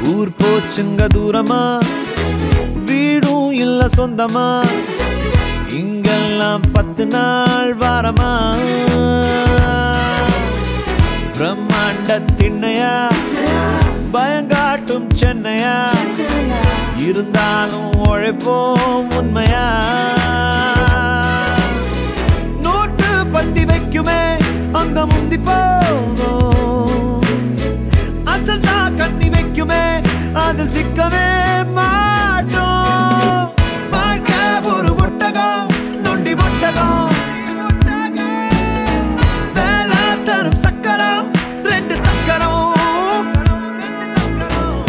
ஊர் போச்சுங்க தூரமா, வீடும் இல்ல சொந்தமா, இங்கெல்லாம் 10 நாள் வாரமா. பிரம்மாண்ட திண்ணையா, பயங்காட்டும் சென்னையா, இருந்தாலும் உழைப்போம் உண்மையா. நோட்டு பந்தி வைக்குமே அங்க முந்திப்பா,